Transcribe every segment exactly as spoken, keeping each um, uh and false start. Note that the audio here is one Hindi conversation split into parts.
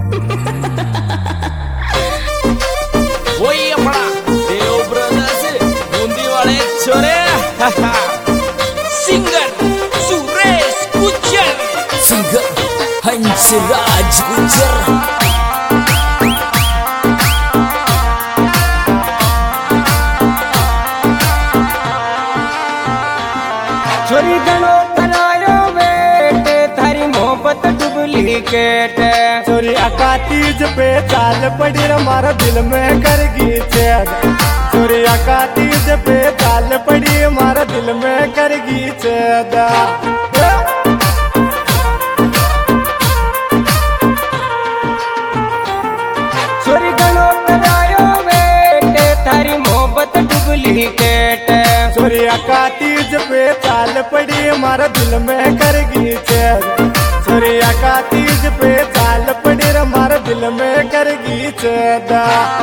वही अपना देव ब्रदर्स बूंदी वाले छोरे सिंगर सुरेश गुज्जर, सिंगर हंसराज गुज्जर। छोरी गणो बनायो बेटे थारी मोहब्बत डुप्लीकेट। छोरी अका तीज पे चाल पड़ी हमारा दिल में करगी छेद। छोरी अका तीज पे चाल पड़ी हमारा दिल में करगी छेद। छोरी गणो बनायो बेटे थारी मोहब्बत डुप्लीकेट। छोरी अका तीज पे चाल पड़ी हमारा दिल में करगी छेद। छोरी अका तीज पे चाल पड़ी हमारा दिल में करगी छेद।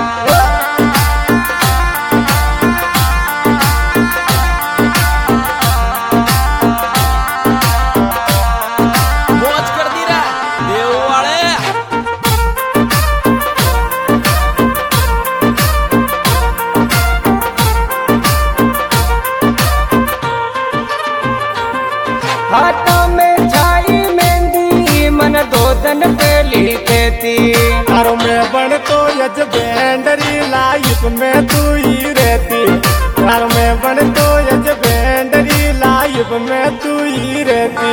मौज कर दी रे देव वाले। हाथों में छाई मेहंदी मन दो दिन पहली कहती। तारों में बन तो यज बैंडरी लाइफ में तू ही रहती। तारों में बन तो यज बैंडरी लाइफ में तू ही रहती।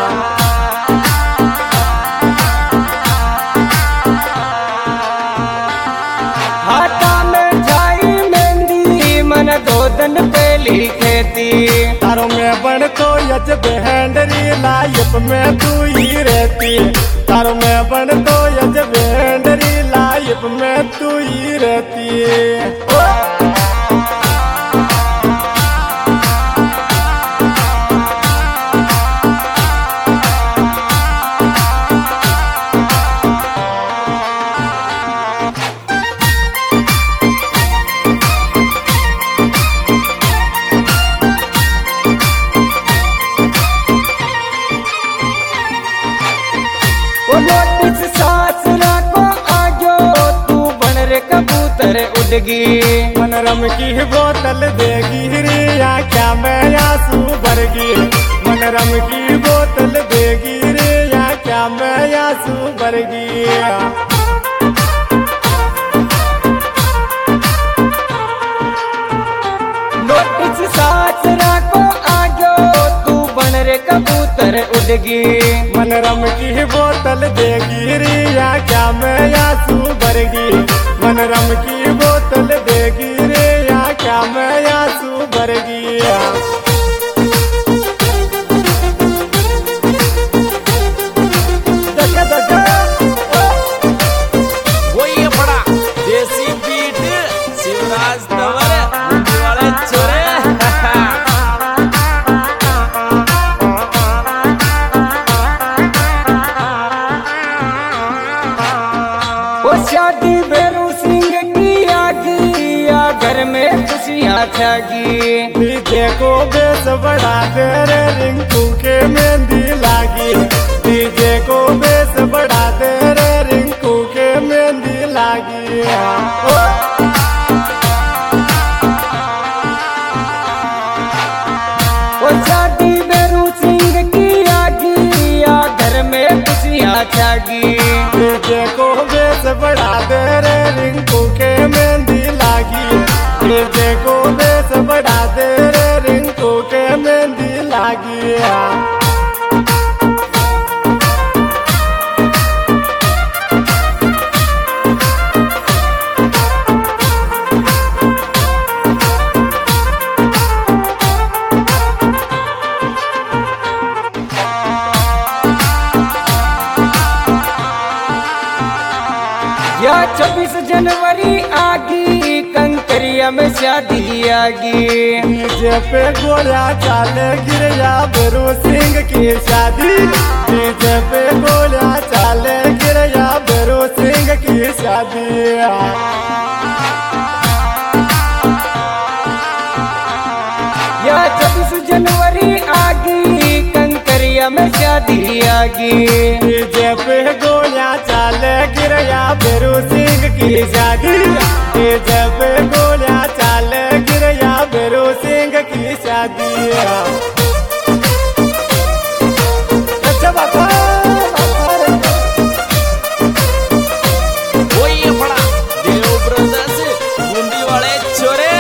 हाथों में छाई मेहंदी मन दो दिन पहली कहती। तारों में बन तो यज बैंडरी लाइफ में तू ही रहती। तारों में बन तो यज बैंडरी लाइफ में तू ही रहती। नोटिस सास को आजो तू बन रे कबूतर उड़गी। मनरम की बोतल देगी रे या क्या मैं आंसू भरगी। मनरम की बोतल देगी रे या क्या मैं आंसू भरगी। नोटिस सास को आजो तू बन रे कबूतर उड़गी। मनरम की बोतल देगी रे या क्या मैं आंसू भरगी। मनरम की बोतल देगी रे या क्या मैं आंसू भरगी। वही अपना देसी बीट शिवराज तंवर बूंदी वाले छोरे। शादी भैरू सिंह की आगी या घर में खुशियाँ छागी। डीजे को बेस बढ़ा दे रे रिंकू के मेहंदी लागी। डीजे को बेस बढ़ा दे रे रिंकू के मेहंदी लागी। ओ शादी भैरू सिंह की आगी या घर में खुशियाँ छागी। डीजे को बेस बढ़ा दे रे रिंकू के मेहंदी लागी। डीजे को बेस बढ़ा दे रे रिंकू के मेहंदी लागी। या छब्बीस जनवरी आगी कंकरिया में शादी आगी। डीजे पे गोला चाले गिरया भैरू सिंह की शादी। डीजे पे गोला चाले गिरया भैरू सिंह की शादी। या छब्बीस जनवरी आगी कंकरिया में शादी आगी। डीजे पे गोला चाले गिर गिरया बेरू सिंह की शादी, ये जब गोलियां चाल गिरया बेरू सिंह की शादी। अच्छा बाबा वही बड़ा देव ब्रदर्स बूंदी वाले छोरे।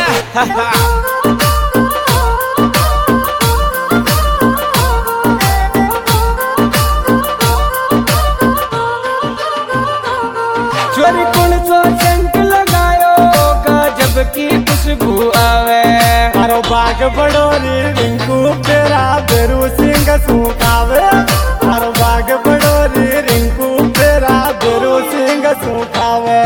चोरी कौन सो सेंट लगायो गजब की खुशबू आवे, मारो बाग बड़ोरी रिंकू तेरा बेरू सिंह सुखावे, मारो बाग बड़ोरी रिंकू तेरा बेरू सिंह सुखावे।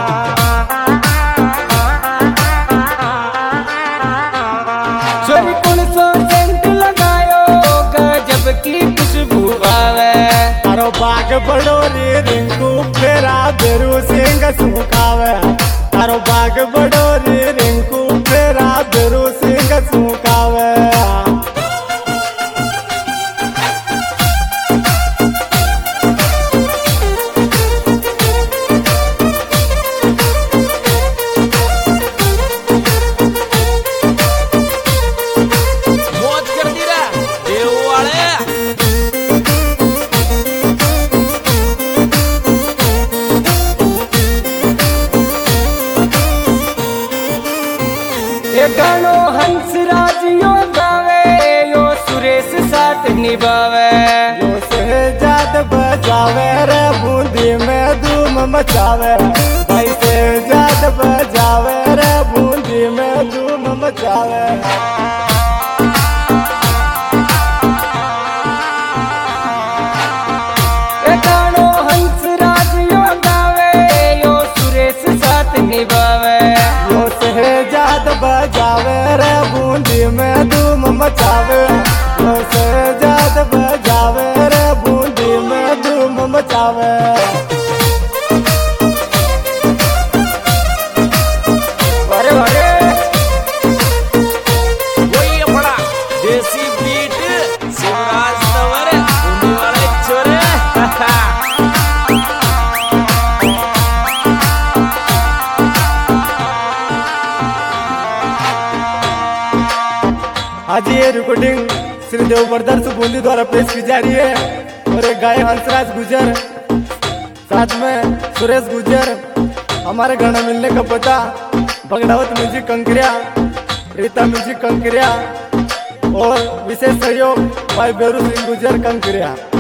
चोरी कौन सो सेंट लगायो गजब की खुशबू आवे, मारो बाग बड़ोरी रिंकू तेरा बेरू सिंह सुखावे, मारो बाग बड़ोरी रिंकू तेरा बेरू सिंह सुखावे। मौज कर दी रा देव वाले। ये गानो हंसराज यो गावे, यो सुरेश साथ निभावे, यो शहजाद बजावे रे बूंदी में धूम मचावे, भाई शहजाद बजावे रे बूंदी में धूम मचावे। ये गानो हंसराज यो गावे, यो सुरेश साथ निभावे, यो शहजाद बजावे रे बूंदी में धूम मचावे, यो शहजाद बजावे रे बूंदी में धूम मचावे। अरे अरे वही बड़ा देसी बीट शिवराज तंवर बूंदी वाले छोरे। आज ये रिकॉर्डिंग श्री देव ब्रदर्स बूंदी द्वारा पेश की जा रही है, और एक गाय हंसराज गुजर, साथ में सुरेश गुजर। हमारे गाना मिलने का पता बगड़ावत म्यूजिक कंकरिया, रीता म्यूजिक कंकरिया, और विशेष सहयोग भाई बेरू सिंह गुजर कंकरिया।